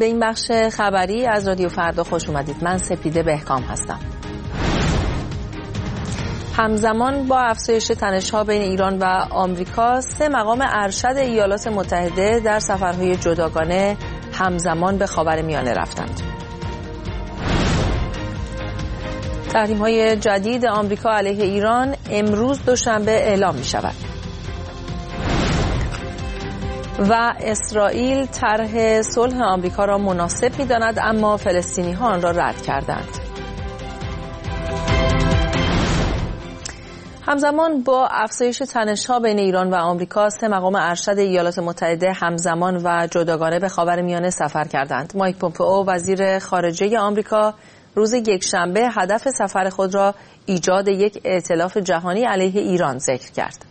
به این بخش خبری از رادیو فردا خوش اومدید. من سپیده بهکام هستم. همزمان با افزایش تنش‌ها بین ایران و آمریکا، 3 مقام ارشد ایالات متحده در سفرهای جداگانه همزمان به خاورمیانه رفتند. تحریم‌های جدید آمریکا علیه ایران امروز دوشنبه اعلام می‌شود. و اسرائیل طرح صلح آمریکا را مناسب می‌داند، اما فلسطینی‌ها آن را رد کردند. همزمان با افزایش تنش‌ها بین ایران و آمریکا، 3 مقام ارشد ایالات متحده همزمان و جداگانه به خاورمیانه سفر کردند. مایک پومپئو وزیر خارجه آمریکا روز یکشنبه هدف سفر خود را ایجاد یک ائتلاف جهانی علیه ایران ذکر کرد.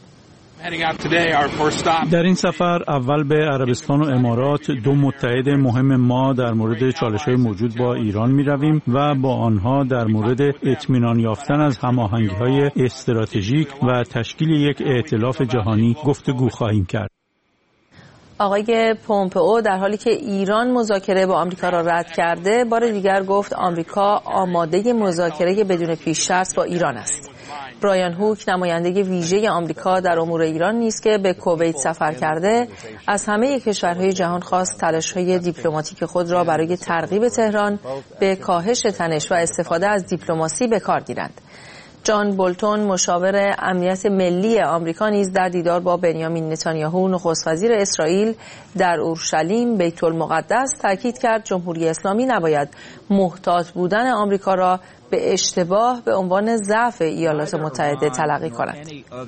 در این سفر اول به عربستان و امارات، 2 متحد مهم ما در مورد چالش‌های موجود با ایران می‌رویم و با آنها در مورد اطمینان یافتن از هماهنگی‌های استراتژیک و تشکیل یک ائتلاف جهانی گفتگو خواهیم کرد. آقای پومپئو در حالی که ایران مذاکره با آمریکا را رد کرده، بار دیگر گفت آمریکا آماده مذاکره بدون پیش شرط با ایران است. برایان هوک، نماینده ویژه آمریکا در امور ایران نیز که به کویت سفر کرده، از همه کشورهای جهان خواست تلاش‌های دیپلماتیک خود را برای ترغیب تهران به کاهش تنش و استفاده از دیپلماسی به کار گیرند. جان بولتون، مشاور امنیت ملی آمریکا، نیز در دیدار با بنیامین نتانیاهو، نخست وزیر اسرائیل، در اورشلیم بیت المقدس تاکید کرد جمهوری اسلامی نباید محتاط بودن آمریکا را به اشتباه به عنوان ضعف ایالات متحده تلقی کند.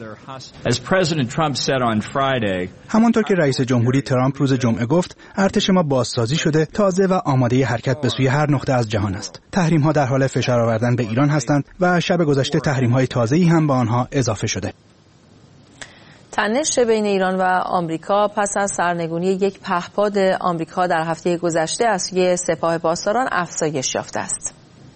همانطور که رئیس جمهوری ترامپ روز جمعه گفت، ارتش ما بازسازی شده، تازه و آماده حرکت به سوی هر نقطه از جهان است. تحریم‌ها در حال فشار آوردن به ایران هستند و شب گذشته تحریم‌های تازه‌ای هم به آنها اضافه شده. تنش بین ایران و آمریکا پس از سرنگونی یک پهپاد آمریکا در هفته گذشته از سوی سپاه پاسداران افزایش یافته است.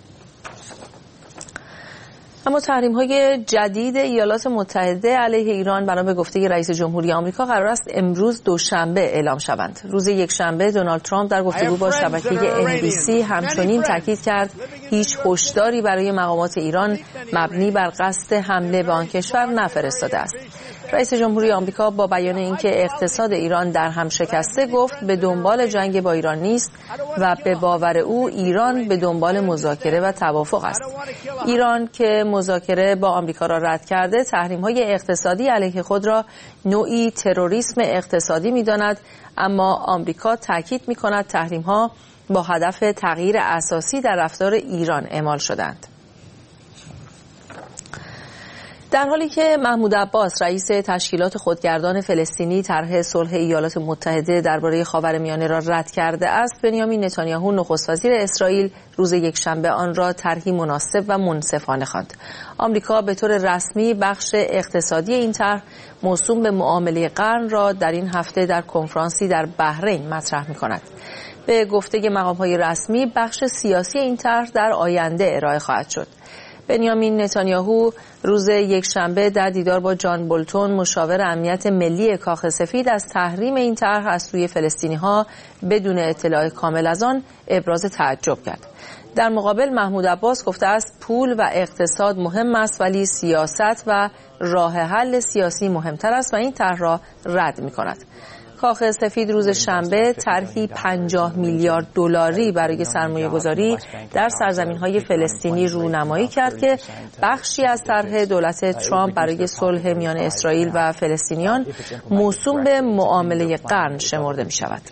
اما تحریم‌های جدید ایالات متحده علیه ایران بنا به گفته رئیس جمهوری آمریکا قرار است امروز دوشنبه اعلام شوند. روز یکشنبه دونالد ترامپ در گفتگو با شبکه NBC همچنین تاکید کرد هیچ هشداری برای مقامات ایران مبنی بر قصد حمله به آن کشور نفرستاده است. رئیس جمهوری آمریکا با بیان اینکه اقتصاد ایران در هم شکسته گفت به دنبال جنگ با ایران نیست و به باور او ایران به دنبال مذاکره و توافق است. ایران که مذاکره با آمریکا را رد کرده، تحریم‌های اقتصادی علیه خود را نوعی تروریسم اقتصادی می‌داند، اما آمریکا تاکید می‌کند تحریم‌ها با هدف تغییر اساسی در رفتار ایران اعمال شدند. در حالی که محمود عباس رئیس تشکیلات خودگردان فلسطینی طرح صلح ایالات متحده درباره خاورمیانه را رد کرده است، بنیامین نتانیاهو نخست وزیر اسرائیل روز یکشنبه آن را طرحی مناسب و منصفانه خواند. آمریکا به طور رسمی بخش اقتصادی این طرح موسوم به معامله قرن را در این هفته در کنفرانسی در بحرین مطرح می‌کند. به گفته مقام‌های رسمی بخش سیاسی این طرح در آینده ارائه خواهد شد. بنیامین نتانیاهو روز یکشنبه در دیدار با جان بولتون، مشاور امنیت ملی کاخ سفید، از تحریم این طرح از سوی فلسطینی‌ها بدون اطلاع کامل از آن ابراز تعجب کرد. در مقابل محمود عباس گفته است پول و اقتصاد مهم است، ولی سیاست و راه حل سیاسی مهمتر است و این طرح را رد می‌کند. کاخ سفید روز شنبه طرحی 50 میلیارد دلاری برای سرمایه‌گذاری در سرزمین‌های فلسطینی رونمایی کرد که بخشی از طرح دولت ترامپ برای صلح میان اسرائیل و فلسطینیان موسوم به معامله قرن شمرده می‌شود.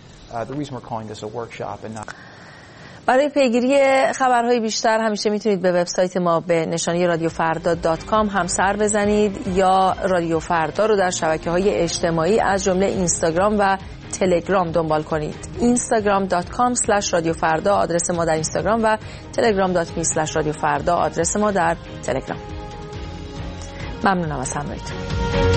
برای پیگیری خبرهای بیشتر همیشه میتونید به وبسایت ما به نشانی radiofarda.com هم سر بزنید یا رادیو فردا رو در شبکه‌های اجتماعی از جمله اینستاگرام و تلگرام دنبال کنید. instagram.com/radiofarda آدرس ما در اینستاگرام و telegram.me/radiofarda آدرس ما در تلگرام. ممنونم از همراهیتون.